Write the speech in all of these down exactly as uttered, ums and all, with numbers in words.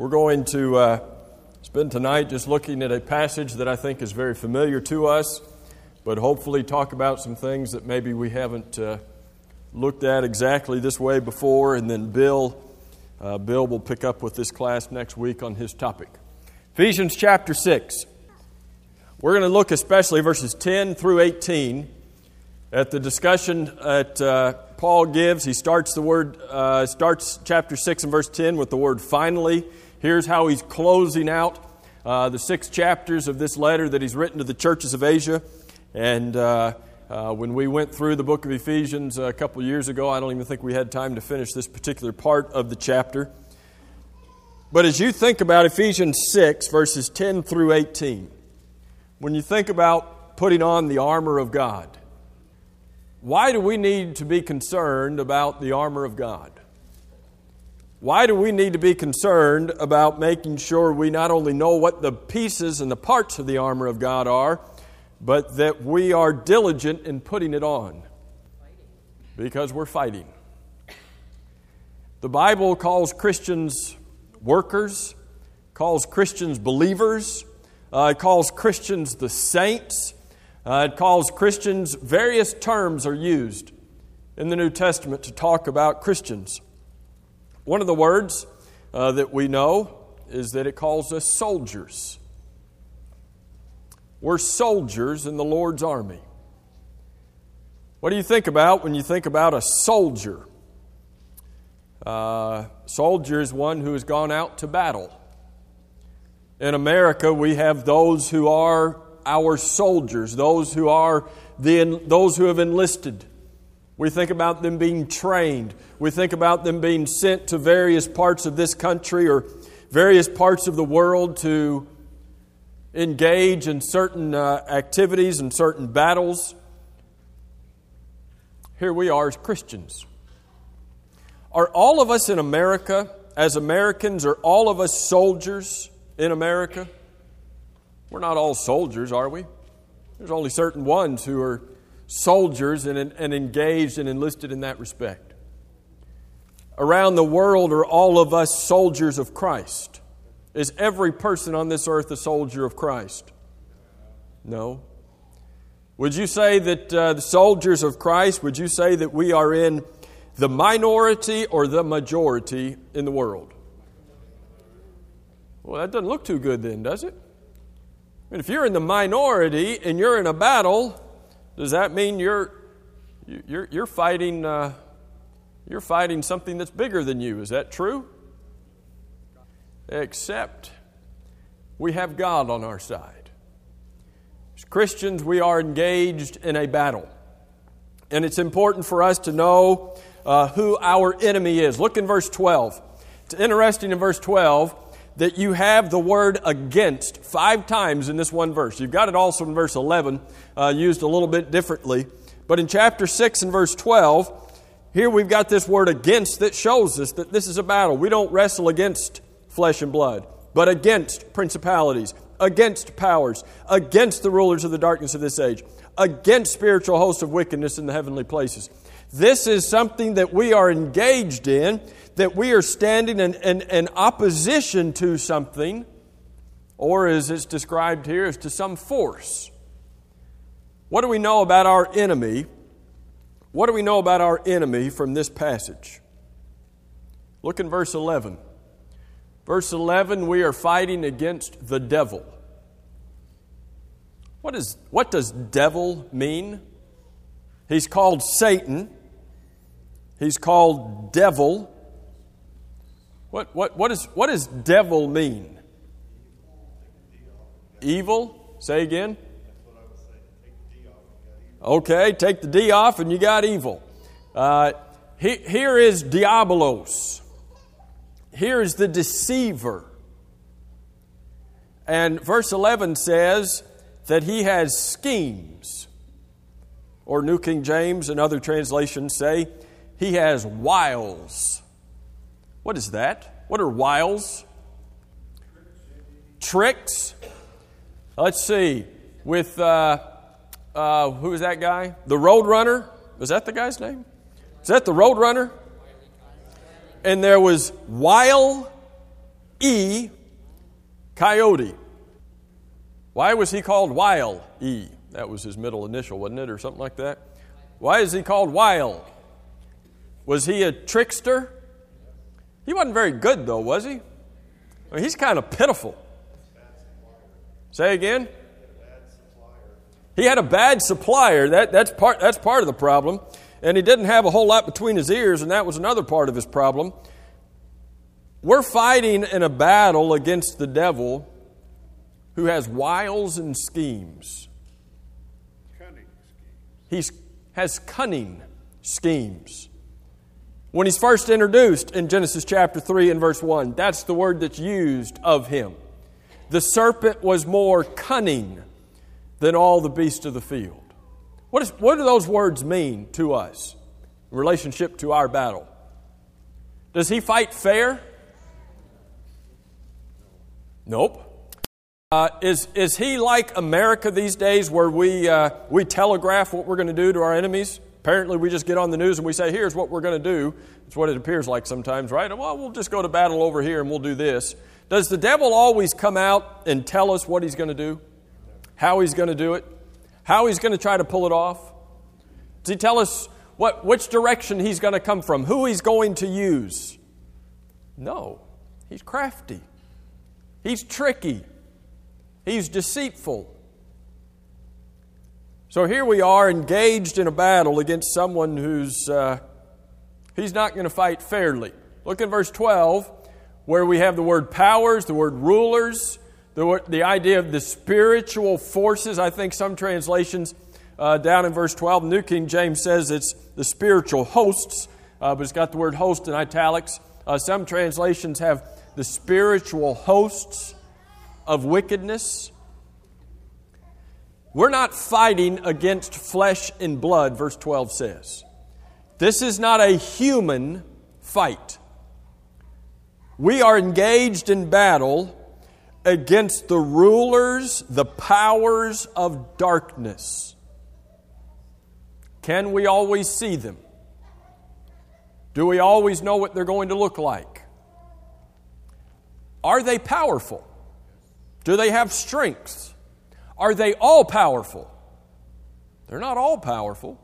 We're going to uh, spend tonight just looking at a passage that I think is very familiar to us, but hopefully talk about some things that maybe we haven't uh, looked at exactly this way before, and then Bill, uh, Bill will pick up with this class next week on his topic. Ephesians chapter six. We're going to look especially verses ten through eighteen at the discussion that uh, Paul gives. He starts the word, uh, starts chapter six and verse ten with the word finally. Here's how he's closing out uh, the six chapters of this letter that he's written to the churches of Asia. And uh, uh, when we went through the book of Ephesians a couple years ago, I don't even think we had time to finish this particular part of the chapter. But as you think about Ephesians six, verses ten through eighteen, when you think about putting on the armor of God, why do we need to be concerned about the armor of God? Why do we need to be concerned about making sure we not only know what the pieces and the parts of the armor of God are, but that we are diligent in putting it on? Because we're fighting. The Bible calls Christians workers, calls Christians believers, uh, it calls Christians the saints, uh, it calls Christians, various terms are used in the New Testament to talk about Christians. One of the words uh, that we know is that it calls us soldiers. We're soldiers in the Lord's army. What do you think about when you think about a soldier? Uh, soldier is one who has gone out to battle. In America, we have those who are our soldiers, those who are the those who have enlisted. We think about them being trained. We think about them being sent to various parts of this country or various parts of the world to engage in certain uh, activities and certain battles. Here we are as Christians. Are all of us in America, as Americans, are all of us soldiers in America? We're not all soldiers, are we? There's only certain ones who are soldiers and, and engaged and enlisted in that respect. Around the world, are all of us soldiers of Christ? Is every person on this earth a soldier of Christ? No. Would you say that uh, the soldiers of Christ, would you say that we are in the minority or the majority in the world? Well, that doesn't look too good then, does it? I mean, if you're in the minority and you're in a battle, does that mean you're you're you're fighting uh, you're fighting something that's bigger than you? Is that true? Except we have God on our side. As Christians, we are engaged in a battle, and it's important for us to know uh, who our enemy is. Look in verse twelve. It's interesting in verse twelve that you have the word against five times in this one verse. You've got it also in verse eleven, uh, used a little bit differently. But in chapter six and verse twelve, here we've got this word against that shows us that this is a battle. We don't wrestle against flesh and blood, but against principalities, against powers, against the rulers of the darkness of this age, against spiritual hosts of wickedness in the heavenly places. This is something that we are engaged in, that we are standing in, in, in opposition to something, or as it's described here, as to some force. What do we know about our enemy? What do we know about our enemy from this passage? Look in verse eleven. Verse eleven, we are fighting against the devil. What is, what does devil mean? He's called Satan. He's called devil. What what what is what does devil mean? Evil? Say again. Okay, take the D off and you got evil. Uh, he, here is diabolos. Here is the deceiver. And verse eleven says that he has schemes. Or New King James and other translations say he has wiles. What is that? What are wiles? Tricks. Let's see. With, uh, uh, who is that guy? The Roadrunner. Was that the guy's name? Is that the Roadrunner? And there was wile E, coyote. Why was he called Wile E? That was his middle initial, wasn't it, or something like that? Why is he called Wile? Was he a trickster? He wasn't very good, though, was he? I mean, he's kind of pitiful. Say again? He had a bad supplier. That, that's, part, that's part of the problem. And he didn't have a whole lot between his ears, and that was another part of his problem. We're fighting in a battle against the devil who has wiles and schemes. Cunning schemes. He has cunning schemes. When he's first introduced in Genesis chapter three and verse one, that's the word that's used of him. The serpent was more cunning than all the beasts of the field. What, is, what do those words mean to us in relationship to our battle? Does he fight fair? Nope. Uh, is, is he like America these days where we, uh, we telegraph what we're going to do to our enemies? Apparently we just get on the news and we say, here's what we're going to do. It's what it appears like sometimes, right? Well, we'll just go to battle over here and we'll do this. Does the devil always come out and tell us what he's going to do? How he's going to do it? How he's going to try to pull it off? Does he tell us what, which direction he's going to come from? Who he's going to use? No. He's crafty. He's tricky. He's deceitful. So here we are engaged in a battle against someone who's uh, he's not going to fight fairly. Look in verse twelve where we have the word powers, the word rulers, the, the idea of the spiritual forces. I think some translations uh, down in verse twelve, New King James says it's the spiritual hosts, uh, but it's got the word host in italics. Uh, some translations have the spiritual hosts of wickedness. We're not fighting against flesh and blood, verse twelve says. This is not a human fight. We are engaged in battle against the rulers, the powers of darkness. Can we always see them? Do we always know what they're going to look like? Are they powerful? Do they have strengths? Are they all powerful? They're not all powerful,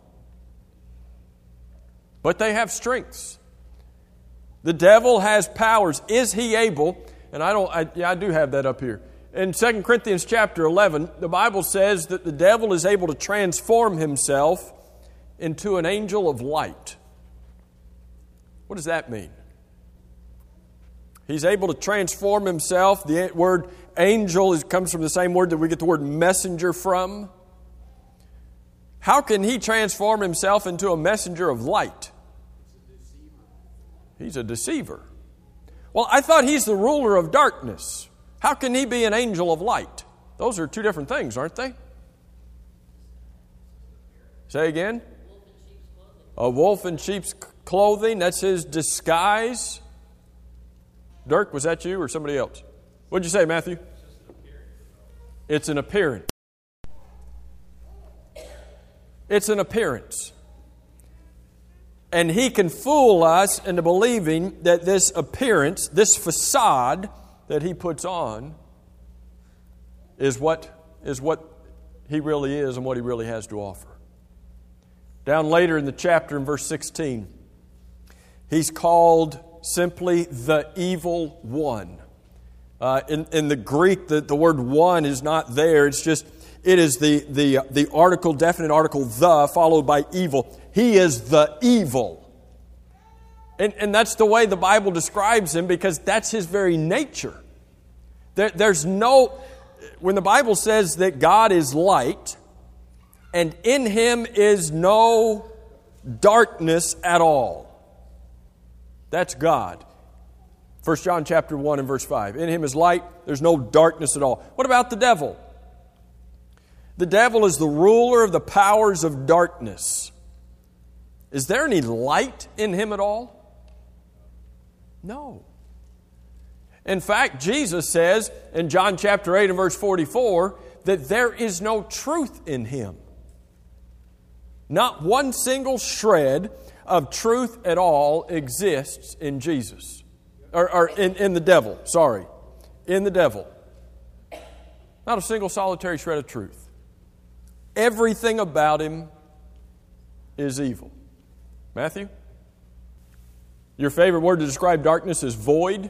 but they have strengths. The devil has powers. Is he able? And I don't. I, yeah, I do have that up here. In Second Corinthians chapter eleven, the Bible says that the devil is able to transform himself into an angel of light. What does that mean? He's able to transform himself. The word angel is, comes from the same word that we get the word messenger from. How can he transform himself into a messenger of light? He's a deceiver. Well, I thought he's the ruler of darkness. How can he be an angel of light? Those are two different things, aren't they? Say again? A wolf in sheep's clothing. That's his disguise. Dirk, was that you or somebody else? What'd you say, Matthew? It's an appearance. It's an appearance. And he can fool us into believing that this appearance, this facade that he puts on is what, is what he really is and what he really has to offer. Down later in the chapter in verse sixteen, he's called simply the evil one. Uh, in, in the Greek, the, the word one is not there. It's just, it is the, the, the article, definite article, the, followed by evil. He is the evil. And, and that's the way the Bible describes him because that's his very nature. There, there's no, when the Bible says that God is light and in him is no darkness at all, that's God. First John chapter one and verse five. In him is light, there's no darkness at all. What about the devil? The devil is the ruler of the powers of darkness. Is there any light in him at all? No. In fact, Jesus says in John chapter eight and verse forty-four that there is no truth in him. Not one single shred of truth at all exists in Jesus. Or, or in, in the devil, sorry. in the devil. Not a single solitary shred of truth. Everything about him is evil. Matthew? Your favorite word to describe darkness is void.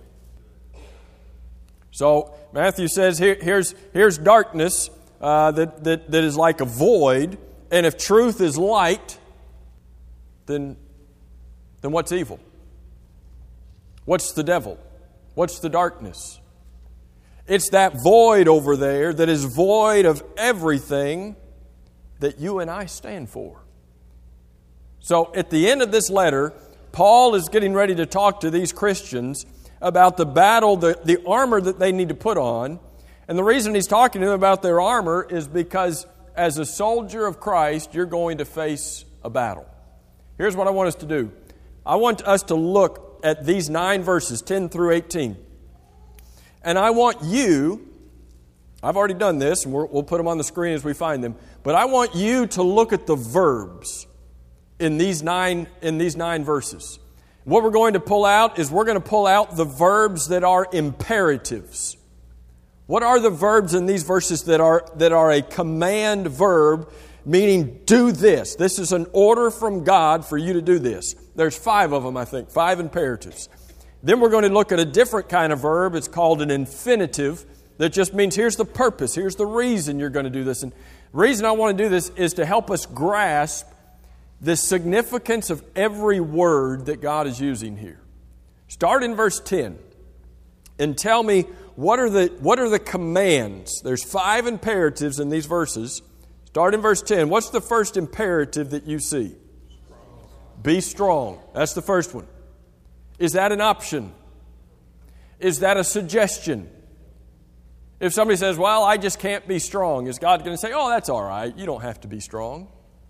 So Matthew says here, here's, here's darkness uh, that, that, that is like a void. And if truth is light, then, then what's evil? What's the devil? What's the darkness? It's that void over there that is void of everything that you and I stand for. So at the end of this letter, Paul is getting ready to talk to these Christians about the battle, the, the armor that they need to put on. And the reason he's talking to them about their armor is because as a soldier of Christ, you're going to face a battle. Here's what I want us to do. I want us to look at these nine verses, ten through eighteen. And I want you, I've already done this, and we're, we'll put them on the screen as we find them, but I want you to look at the verbs in these nine, in these nine verses. What we're going to pull out is we're going to pull out the verbs that are imperatives. What are the verbs in these verses that are, that are a command verb, meaning do this? This is an order from God for you to do this. There's five of them, I think, five imperatives. Then we're going to look at a different kind of verb. It's called an infinitive that just means here's the purpose, here's the reason you're going to do this. And the reason I want to do this is to help us grasp the significance of every word that God is using here. Start in verse ten and tell me what are the what are the commands. There's five imperatives in these verses. Start in verse ten. What's the first imperative that you see? Strong. Be strong. That's the first one. Is that an option? Is that a suggestion? If somebody says, well, I just can't be strong, is God going to say, oh, that's all right, you don't have to be strong?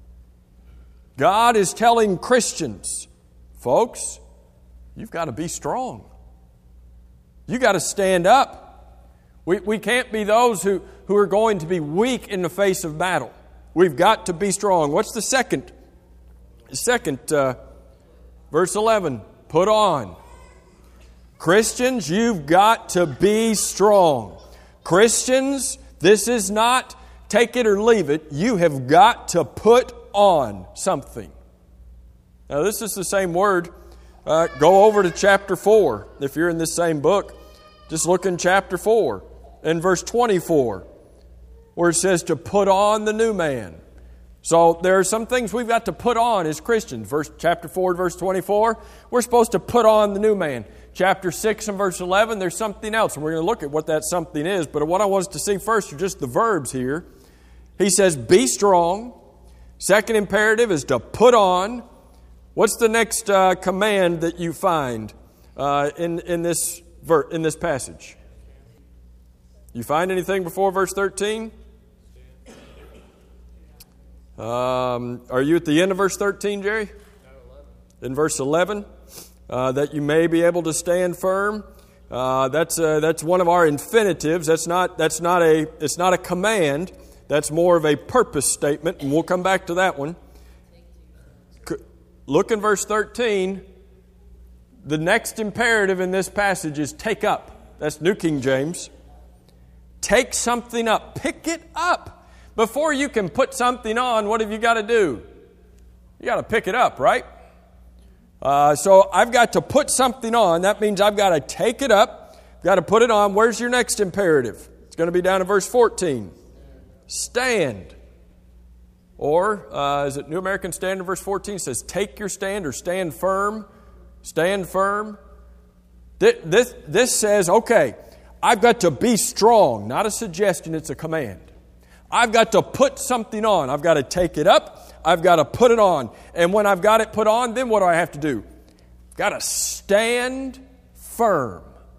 God is telling Christians, folks, you've got to be strong. You've got to stand up. We, we can't be those who, who are going to be weak in the face of battle. We've got to be strong. What's the second? Second, uh, verse eleven. Put on. Christians, you've got to be strong. Christians, this is not take it or leave it. You have got to put on something. Now, this is the same word. Uh, go over to chapter four. If you're in this same book, just look in chapter four and verse twenty-four, where it says to put on the new man. So there are some things we've got to put on as Christians. Verse chapter four, verse twenty-four, we're supposed to put on the new man. Chapter six and verse eleven, there's something else. And we're going to look at what that something is. But what I want us to see first are just the verbs here. He says, be strong. Second imperative is to put on. What's the next uh, command that you find uh, in, in, this ver- in this passage? You find anything before verse thirteen? Um, are you at the end of verse thirteen, Jerry? In verse eleven, uh, that you may be able to stand firm. Uh, that's uh, that's one of our infinitives. That's not that's not a it's not a command. That's more of a purpose statement, and we'll come back to that one. Look in verse thirteen. The next imperative in this passage is take up. That's New King James. Take something up. Pick it up. Before you can put something on, what have you got to do? You got to pick it up, right? Uh, so I've got to put something on. That means I've got to take it up. I've got to put it on. Where's your next imperative? It's going to be down in verse fourteen. Stand. Or, uh, is it New American Standard, verse fourteen? It says, take your stand or stand firm. Stand firm. This, this, this says, okay, I've got to be strong. Not a suggestion, it's a command. I've got to put something on. I've got to take it up. I've got to put it on. And when I've got it put on, then what do I have to do? I've got to stand firm.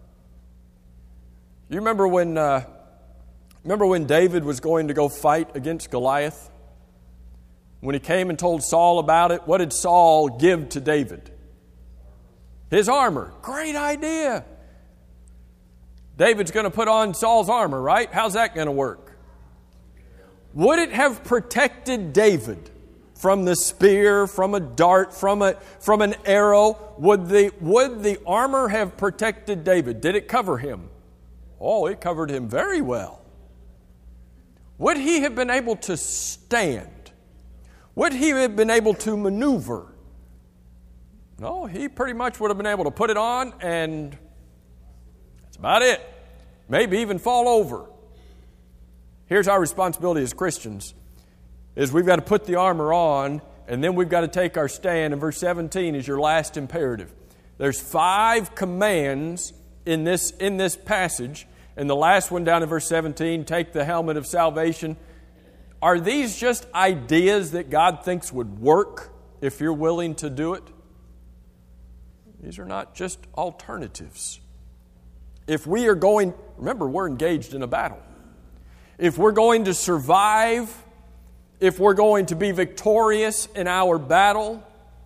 You remember when, uh, remember when David was going to go fight against Goliath? When he came and told Saul about it, what did Saul give to David? His armor. Great idea. David's going to put on Saul's armor, right? How's that going to work? Would it have protected David from the spear, from a dart, from a from an arrow? Would the would the armor have protected David? Did it cover him? Oh, it covered him very well. Would he have been able to stand? Would he have been able to maneuver? No, he pretty much would have been able to put it on, and that's about it. Maybe even fall over. Here's our responsibility as Christians, is we've got to put the armor on, and then we've got to take our stand. And verse seventeen is your last imperative. There's five commands in this, in this passage. And the last one down in verse seventeen, take the helmet of salvation. Are these just ideas that God thinks would work if you're willing to do it? These are not just alternatives. If we are going, remember, we're engaged in a battle. If we're going to survive, if we're going to be victorious in our battle,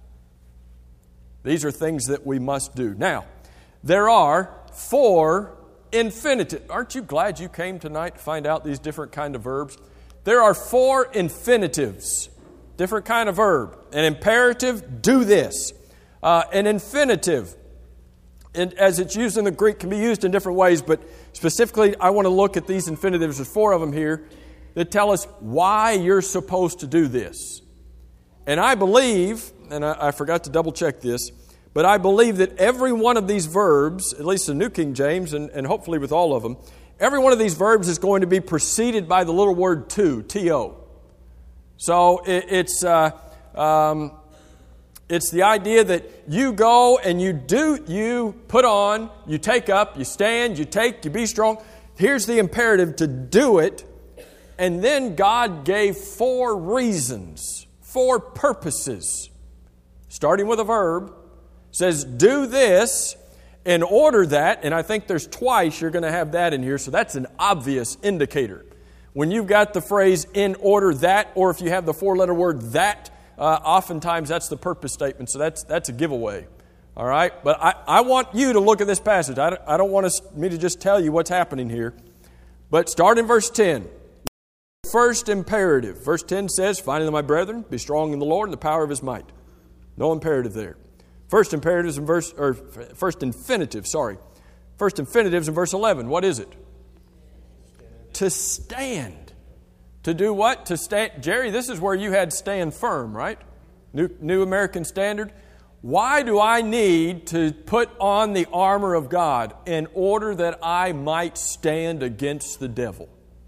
these are things that we must do. Now, there are four infinitive. Aren't you glad you came tonight to find out these different kind of verbs? There are four infinitives, different kind of verb. An imperative, do this. Uh, an infinitive, and as it's used in the Greek, can be used in different ways, but specifically I want to look at these infinitives. There's four of them here that tell us why you're supposed to do this. And I believe, and I, I forgot to double check this, but I believe that every one of these verbs, at least in New King James, and, and hopefully with all of them, every one of these verbs is going to be preceded by the little word to, T O. So it, it's uh, um, it's the idea that you go and you do, you put on, you take up, you stand, you take, you be strong. Here's the imperative to do it. And then God gave four reasons, four purposes, starting with a verb. Says, do this in order that, and I think there's twice you're going to have that in here, so that's an obvious indicator. When you've got the phrase in order that, or if you have the four-letter word that, uh, oftentimes that's the purpose statement, so that's that's a giveaway. All right? But I, I want you to look at this passage. I don't, I don't want us, me to just tell you what's happening here. But start in verse ten. First imperative. Verse ten says, finally, my brethren, be strong in the Lord and the power of His might. No imperative there. First imperatives in verse, or first infinitive, sorry. First infinitives in verse eleven. What is it? To stand. To do what? To stand. Jerry, this is where you had stand firm, right? New, New American Standard. Why do I need to put on the armor of God? In order that I might stand against the devil.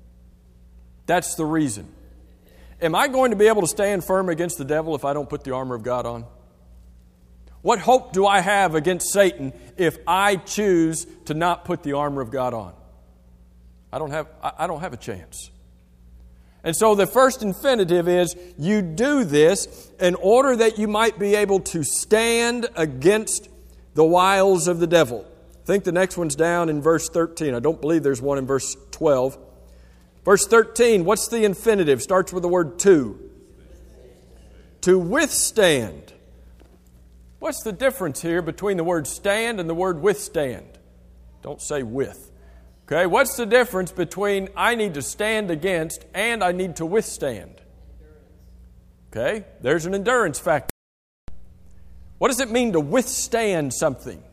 That's the reason. Am I going to be able to stand firm against the devil if I don't put the armor of God on? What hope do I have against Satan if I choose to not put the armor of God on? I don't have, I don't have a chance. And so the first infinitive is, you do this in order that you might be able to stand against the wiles of the devil. I think the next one's down in verse thirteen. I don't believe there's one in verse twelve. Verse thirteen, what's the infinitive? Starts with the word to. To withstand. What's the difference here between the word stand and the word withstand? Don't say with. Okay, what's the difference between I need to stand against and I need to withstand? Okay, there's an endurance factor. What does it mean to withstand something?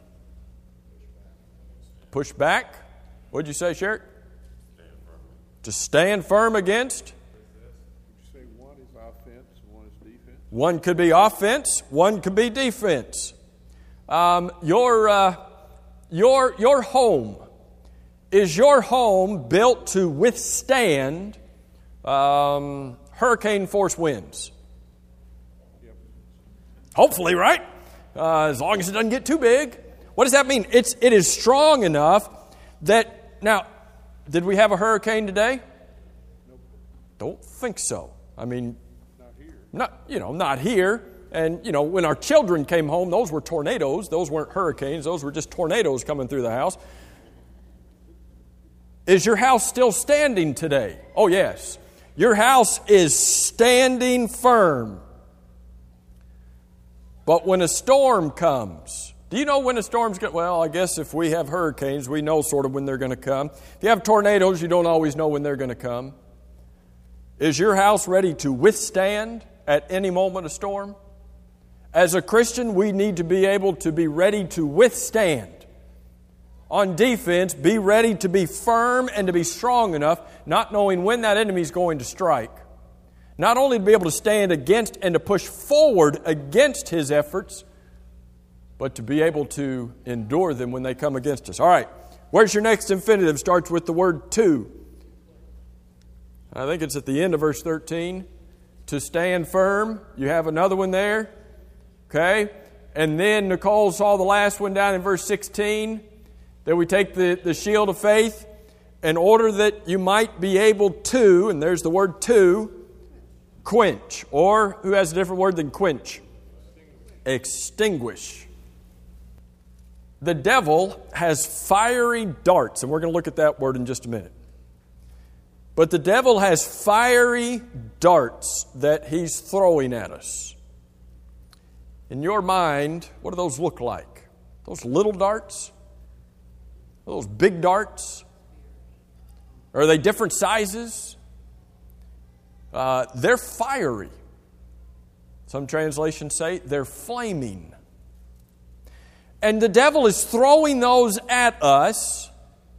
Push back. What did you say, Sherrick? Stand firm. To stand firm against? Would you say one is offense, one is defense? One could be offense, one could be defense. Um, your, uh, your, your home. Is your home built to withstand um, hurricane force winds? Yep. Hopefully, right? Uh, as long as it doesn't get too big. What does that mean? It's, it is strong enough that, now, did we have a hurricane today? Nope. Don't think so. I mean, Not here. not, you know, not here. And, you know, when our children came home, those were tornadoes. Those weren't hurricanes. Those were just tornadoes coming through the house. Is your house still standing today? Oh, yes. Your house is standing firm. But when a storm comes, do you know when a storm's going to, well, I guess if we have hurricanes, we know sort of when they're going to come. If you have tornadoes, you don't always know when they're going to come. Is your house ready to withstand at any moment of storm? As a Christian, we need to be able to be ready to withstand. On defense, be ready to be firm and to be strong enough, not knowing when that enemy is going to strike. Not only to be able to stand against and to push forward against his efforts, but to be able to endure them when they come against us. All right, where's your next infinitive? Starts with the word to. I think it's at the end of verse thirteen. To stand firm. You have another one there. Okay? And then Nicole saw the last one down in verse sixteen. That we take the, the shield of faith in order that you might be able to, and there's the word to, quench. Or, who has a different word than quench? Extinguish. The devil has fiery darts, and we're going to look at that word in just a minute. But the devil has fiery darts that he's throwing at us. In your mind, what do those look like? Those little darts? Those big darts? Are they different sizes? Uh, they're fiery. Some translations say they're flaming. And the devil is throwing those at us.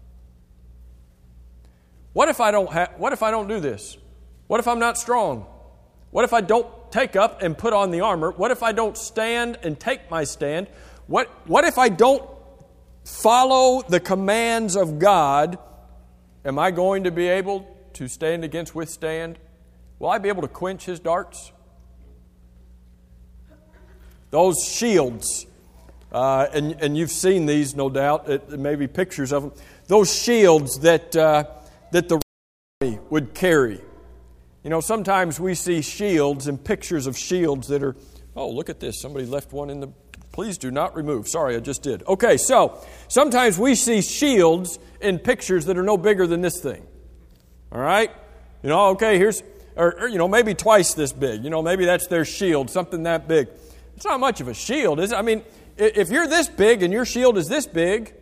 What if I don't ha- what if I don't do this? What if I'm not strong? What if I don't take up and put on the armor? What if I don't stand and take my stand? What what if I don't follow the commands of God? Am I going to be able to stand against, withstand? Will I be able to quench his darts? Those shields, uh, and, and you've seen these, no doubt, it, maybe pictures of them. Those shields that uh, that the army would carry. You know, sometimes we see shields and pictures of shields that are, oh, look at this. Somebody left one in the, please do not remove. Sorry, I just did. Okay, so sometimes we see shields in pictures that are no bigger than this thing. All right? You know, okay, here's, or, or you know, maybe twice this big. You know, maybe that's their shield, something that big. It's not much of a shield, is it? I mean, if you're this big and your shield is this big,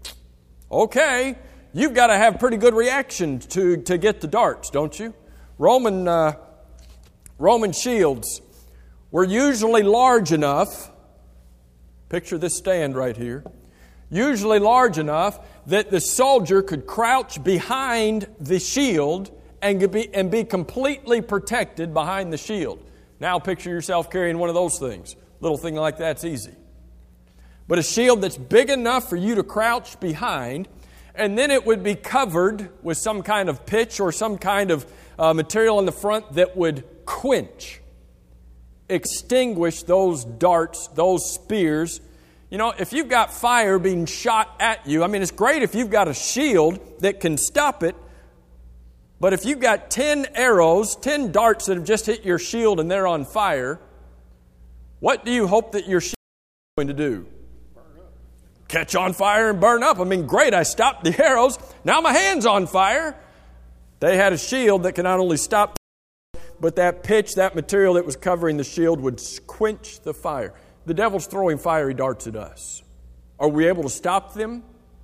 okay, you've got to have pretty good reaction to, to get the darts, don't you? Roman uh, Roman shields were usually large enough, picture this stand right here, usually large enough that the soldier could crouch behind the shield and be, and be completely protected behind the shield. Now picture yourself carrying one of those things. Little thing like that's easy. But a shield that's big enough for you to crouch behind, and then it would be covered with some kind of pitch or some kind of uh, material in the front that would quench, extinguish those darts, those spears. You know, if you've got fire being shot at you, I mean, it's great if you've got a shield that can stop it, but if you've got ten arrows, ten darts that have just hit your shield and they're on fire, what do you hope that your shield is going to do? Catch on fire and burn up. I mean, great, I stopped the arrows. Now my hand's on fire. They had a shield that could not only stop, but that pitch, that material that was covering the shield would quench the fire. The devil's throwing fiery darts at us. Are we able to stop them?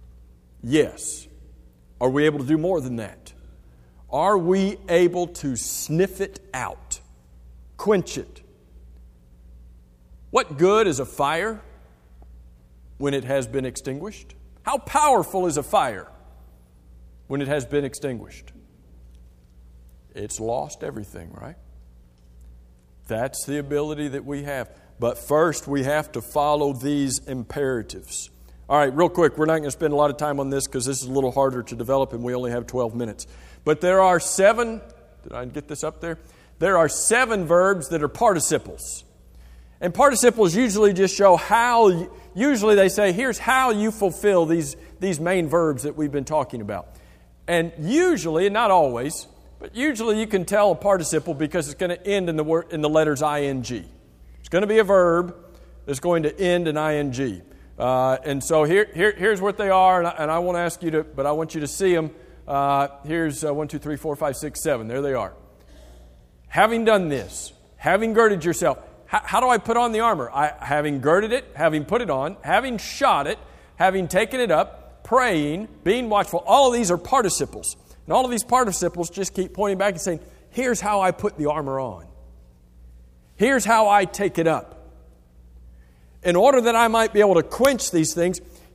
Yes. Are we able to do more than that? Are we able to sniff it out? Quench it? What good is a fire when it has been extinguished? How powerful is a fire when it has been extinguished? It's lost everything, right? That's the ability that we have. But first, we have to follow these imperatives. All right, real quick, we're not going to spend a lot of time on this because this is a little harder to develop and we only have twelve minutes. But there are seven, did I get this up there? There are seven verbs that are participles. And participles usually just show how, usually they say, here's how you fulfill these, these main verbs that we've been talking about. And usually, not always, but usually you can tell a participle because it's going to end in the word, in the letters ing. It's going to be a verb that's going to end in ing. Uh, and so here, here, here's what they are, and I, and I won't ask you to, but I want you to see them. Uh, here's uh, one, two, three, four, five, six, seven. There they are. Having done this, having girded yourself. How, how do I put on the armor? I, having girded it, having put it on, having shot it, having taken it up, praying, being watchful. All of these are participles. And all of these participles just keep pointing back and saying, here's how I put the armor on. Here's how I take it up. In order that I might be able to quench these things,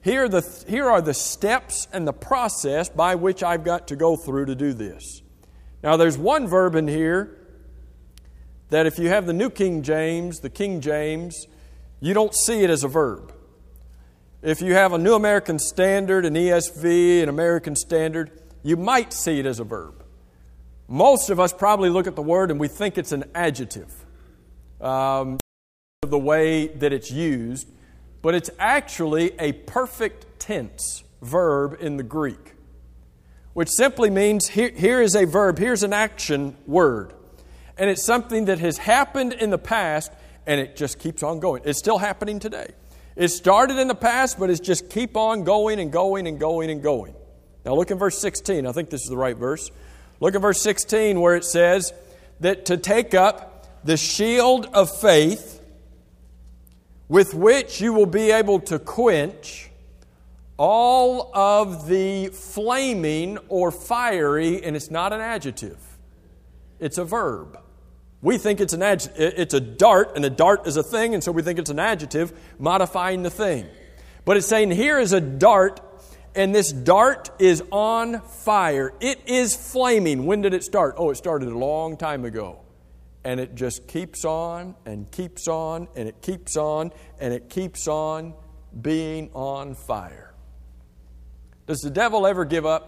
here, the, here are the steps and the process by which I've got to go through to do this. Now, there's one verb in here that if you have the New King James, the King James, you don't see it as a verb. If you have a New American Standard, an E S V, an American Standard, you might see it as a verb. Most of us probably look at the word and we think it's an adjective, um, the way that it's used, but it's actually a perfect tense verb in the Greek, which simply means here, here is a verb, here's an action word, and it's something that has happened in the past and it just keeps on going. It's still happening today. It started in the past, but it's just keep on going and going and going and going. Now look in verse sixteen. I think this is the right verse. Look at verse sixteen where it says that to take up the shield of faith with which you will be able to quench all of the flaming or fiery, and it's not an adjective. It's a verb. We think it's an adjective. It's a dart, and a dart is a thing, and so we think it's an adjective modifying the thing. But it's saying here is a dart, and this dart is on fire. It is flaming. When did it start? Oh, it started a long time ago. And it just keeps on and keeps on and it keeps on and it keeps on being on fire. Does the devil ever give up?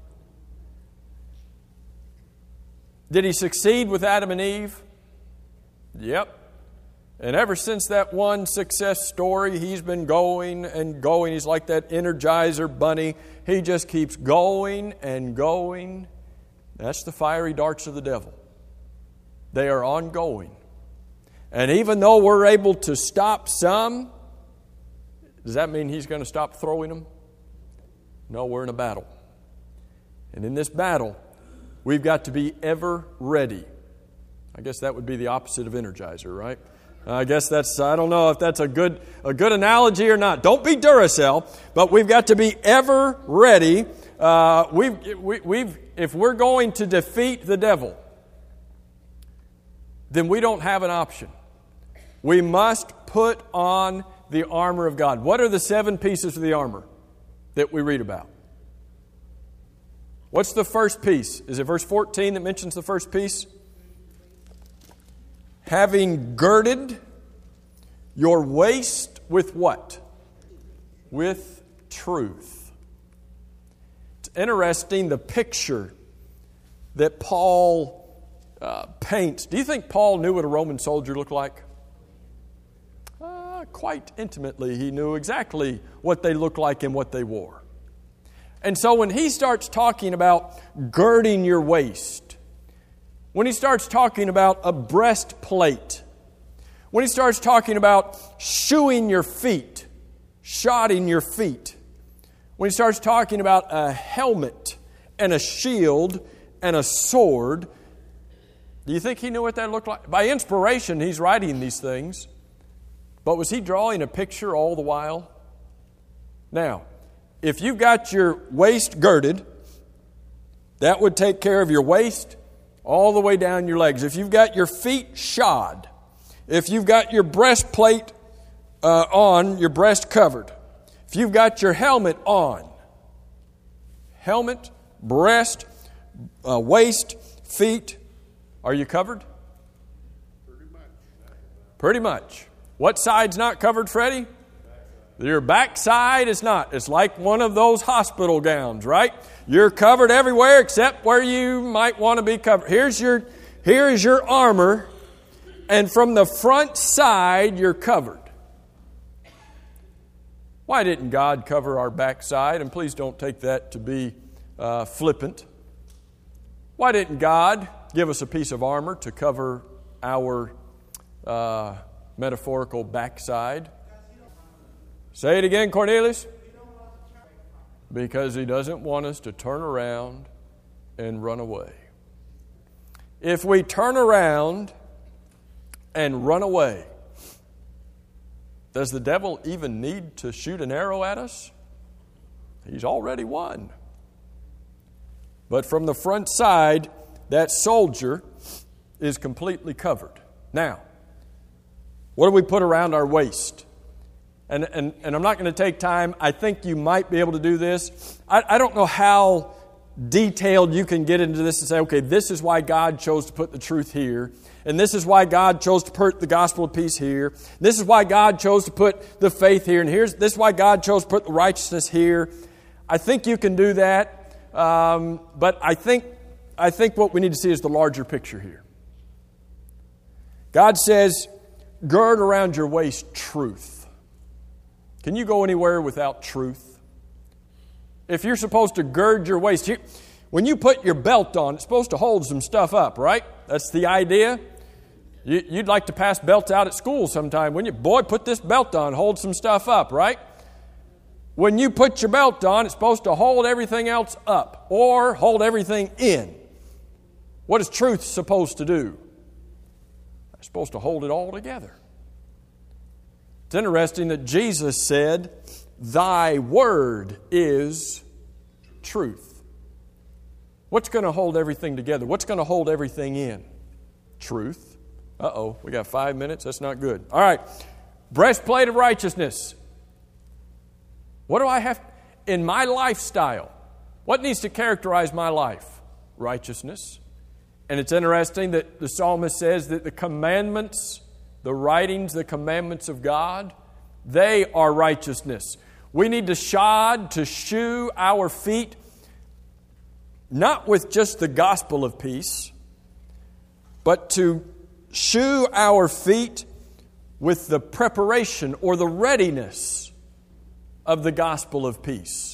Did he succeed with Adam and Eve? Yep. And ever since that one success story, he's been going and going. He's like that Energizer bunny. He just keeps going and going. That's the fiery darts of the devil. They are ongoing. And even though we're able to stop some, does that mean he's going to stop throwing them? No, we're in a battle. And in this battle, we've got to be ever ready. I guess that would be the opposite of Energizer, right? I guess that's, I don't know if that's a good a good analogy or not. Don't be Duracell, but we've got to be ever ready. Uh, we've, we, we've, if we're going to defeat the devil, then we don't have an option. We must put on the armor of God. What are the seven pieces of the armor that we read about? What's the first piece? Is it verse fourteen that mentions the first piece? Having girded your waist with what? With truth. It's interesting the picture that Paul uh, paints. Do you think Paul knew what a Roman soldier looked like? Uh, quite intimately. He knew exactly what they looked like and what they wore. And so when he starts talking about girding your waist, when he starts talking about a breastplate, when he starts talking about shoeing your feet, shodding your feet, when he starts talking about a helmet and a shield and a sword, do you think he knew what that looked like? By inspiration, he's writing these things. But was he drawing a picture all the while? Now, if you've got your waist girded, that would take care of your waist all the way down your legs. If you've got your feet shod, if you've got your breastplate uh, on, your breast covered, if you've got your helmet on, helmet, breast, uh, waist, feet, are you covered? Pretty much. Pretty much. What side's not covered, Freddie? Your backside is not. It's like one of those hospital gowns, right? You're covered everywhere except where you might want to be covered. Here's your, here is your armor, and from the front side, you're covered. Why didn't God cover our backside? And please don't take that to be uh, flippant. Why didn't God give us a piece of armor to cover our uh, metaphorical backside? Say it again, Cornelius. Because He doesn't want us to turn around and run away. If we turn around and run away, does the devil even need to shoot an arrow at us? He's already won. But from the front side, that soldier is completely covered. Now, what do we put around our waist? and, and, and I'm not going to take time. I think you might be able to do this. I, I don't know how detailed you can get into this and say, okay, this is why God chose to put the truth here, and this is why God chose to put the gospel of peace here. This is why God chose to put the faith here, and here's this is why God chose to put the righteousness here. I think you can do that, um, but I think I think what we need to see is the larger picture here. God says, gird around your waist truth. Can you go anywhere without truth? If you're supposed to gird your waist, you, when you put your belt on, it's supposed to hold some stuff up, right? That's the idea. You, you'd like to pass belts out at school sometime, wouldn't you? Boy, put this belt on, hold some stuff up, right? When you put your belt on, it's supposed to hold everything else up or hold everything in. What is truth supposed to do? It's supposed to hold it all together. It's interesting that Jesus said, "Thy word is truth." What's going to hold everything together? What's going to hold everything in? Truth. Uh-oh, we got five minutes. That's not good. All right, breastplate of righteousness. What do I have in my lifestyle? What needs to characterize my life? Righteousness. And it's interesting that the psalmist says that the commandments, the writings, the commandments of God, they are righteousness. We need to shod, to shoe our feet, not with just the gospel of peace, but to shoe our feet with the preparation or the readiness of the gospel of peace.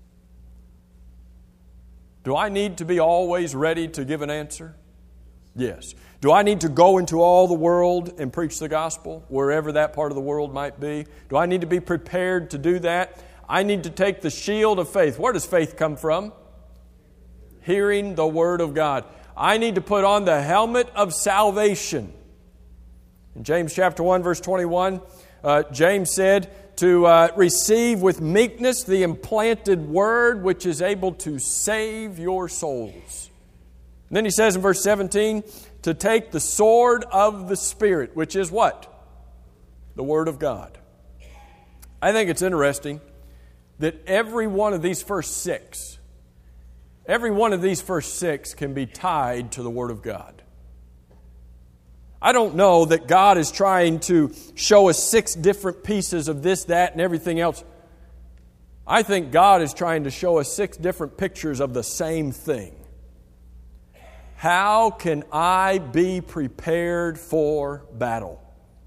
Do I need to be always ready to give an answer? Yes. Do I need to go into all the world and preach the gospel, wherever that part of the world might be? Do I need to be prepared to do that? I need to take the shield of faith. Where does faith come from? Hearing the Word of God. I need to put on the helmet of salvation. In James chapter one, verse twenty-one, uh, James said to uh, receive with meekness the implanted Word which is able to save your souls. And then he says in verse seventeen, to take the sword of the Spirit, which is what? The Word of God. I think it's interesting that every one of these first six, every one of these first six can be tied to the Word of God. I don't know that God is trying to show us six different pieces of this, that, and everything else. I think God is trying to show us six different pictures of the same thing. How can I be prepared for battle?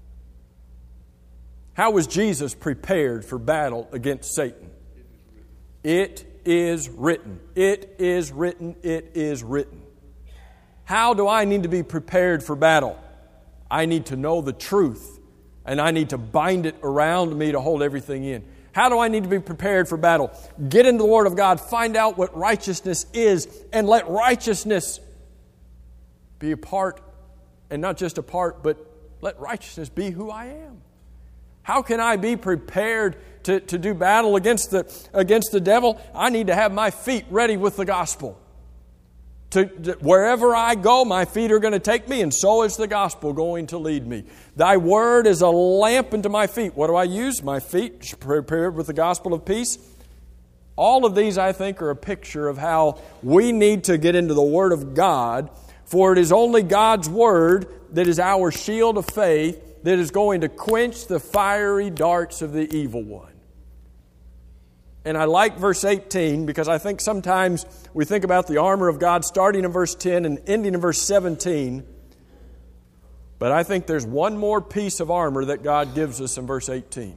How was Jesus prepared for battle against Satan? It is written. It is written. It is written. How do I need to be prepared for battle? I need to know the truth, and I need to bind it around me to hold everything in. How do I need to be prepared for battle? Get into the Word of God, find out what righteousness is, and let righteousness be a part, and not just a part, but let righteousness be who I am. How can I be prepared to, to do battle against the, against the devil? I need to have my feet ready with the gospel. To, to, wherever I go, my feet are going to take me, and so is the gospel going to lead me. Thy word is a lamp unto my feet. What do I use? My feet prepared with the gospel of peace. All of these, I think, are a picture of how we need to get into the Word of God, for it is only God's Word that is our shield of faith that is going to quench the fiery darts of the evil one. And I like verse eighteen because I think sometimes we think about the armor of God starting in verse ten and ending in verse seventeen. But I think there's one more piece of armor that God gives us in verse eighteen.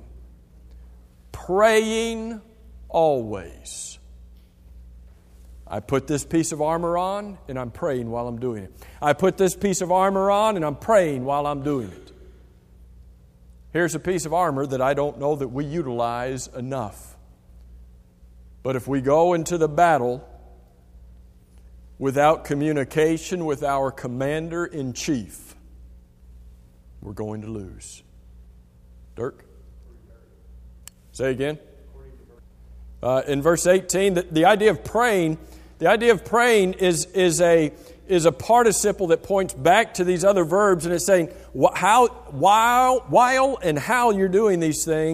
Praying always. I put this piece of armor on and I'm praying while I'm doing it. I put this piece of armor on and I'm praying while I'm doing it. Here's a piece of armor that I don't know that we utilize enough. But if we go into the battle without communication with our commander-in-chief, we're going to lose. Dirk? Say again. Uh, in verse eighteen, the, the idea of praying, the idea of praying is, is, a, is a participle that points back to these other verbs, and it's saying wh- how, while, while and how you're doing these things,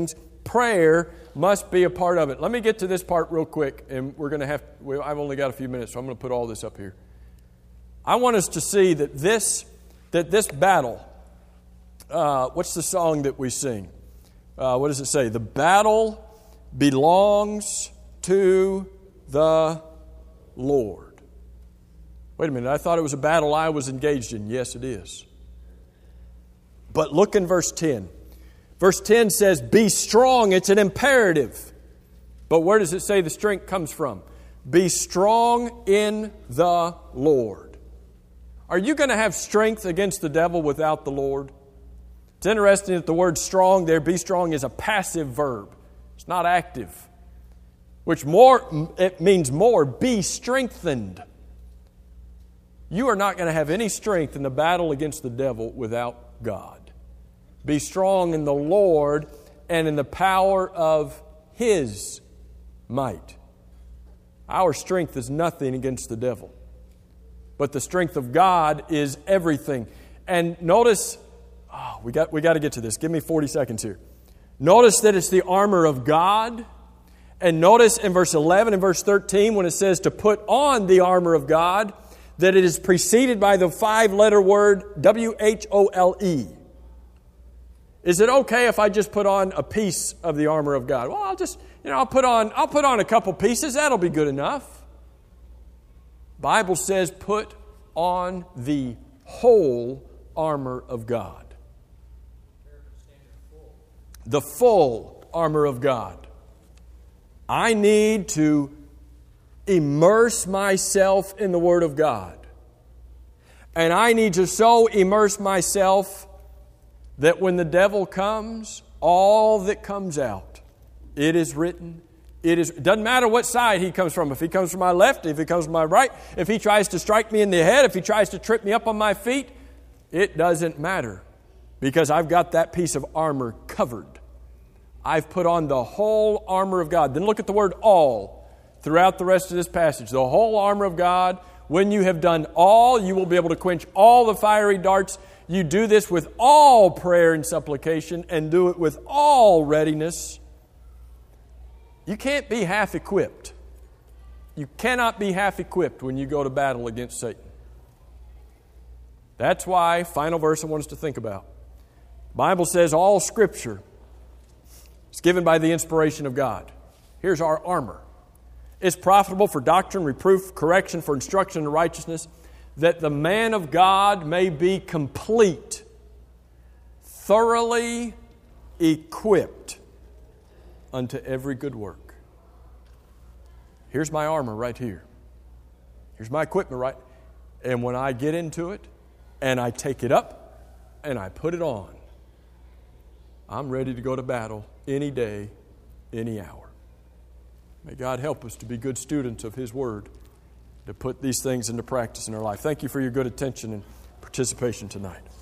Prayer must be a part of it. Let me get to this part real quick, and we're going to have, well, I've only got a few minutes, so I'm going to put all this up here. I want us to see that this, that this battle, uh, what's the song that we sing? Uh, what does it say? The battle belongs to the Lord. Wait a minute, I thought it was a battle I was engaged in. Yes, it is. But look in verse ten. Verse ten says, be strong. It's an imperative. But where does it say the strength comes from? Be strong in the Lord. Are you going to have strength against the devil without the Lord? It's interesting that the word strong there, be strong, is a passive verb. It's not active. Which more, it means more, be strengthened. You are not going to have any strength in the battle against the devil without God. Be strong in the Lord and in the power of His might. Our strength is nothing against the devil. But the strength of God is everything. And notice, oh, we got, we got to get to this. Give me forty seconds here. Notice that it's the armor of God. And notice in verse eleven and verse thirteen when it says to put on the armor of God, that it is preceded by the five-letter word W H O L E. Is it okay if I just put on a piece of the armor of God? Well, I'll just, you know, I'll put on, I'll put on a couple pieces. That'll be good enough. Bible says put on the whole armor of God. The full armor of God. I need to immerse myself in the Word of God. And I need to so immerse myself that when the devil comes, all that comes out, it is written. It is, it doesn't matter what side he comes from. If he comes from my left, if he comes from my right, if he tries to strike me in the head, if he tries to trip me up on my feet, it doesn't matter. Because I've got that piece of armor covered. I've put on the whole armor of God. Then look at the word all throughout the rest of this passage. The whole armor of God. When you have done all, you will be able to quench all the fiery darts. You do this with all prayer and supplication and do it with all readiness. You can't be half equipped. You cannot be half equipped when you go to battle against Satan. That's why, final verse I want us to think about. The Bible says all Scripture is given by the inspiration of God. Here's our armor. It's profitable for doctrine, reproof, correction, for instruction in righteousness, that the man of God may be complete, thoroughly equipped unto every good work. Here's my armor right here. Here's my equipment right. And when I get into it, and I take it up, and I put it on, I'm ready to go to battle any day, any hour. May God help us to be good students of His Word, to put these things into practice in our life. Thank you for your good attention and participation tonight.